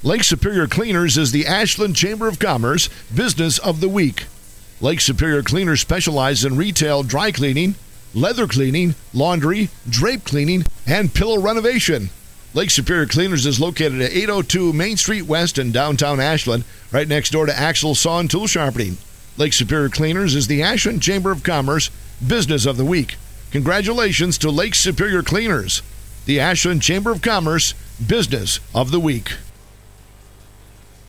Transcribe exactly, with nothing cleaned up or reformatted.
Lake Superior Cleaners is the Ashland Chamber of Commerce Business of the Week. Lake Superior Cleaners specializes in retail dry cleaning, leather cleaning, laundry, drape cleaning, and pillow renovation. Lake Superior Cleaners is located at eight oh two Main Street West in downtown Ashland, right next door to Axel Saw and Tool Sharpening. Lake Superior Cleaners is the Ashland Chamber of Commerce Business of the Week. Congratulations to Lake Superior Cleaners, the Ashland Chamber of Commerce Business of the Week.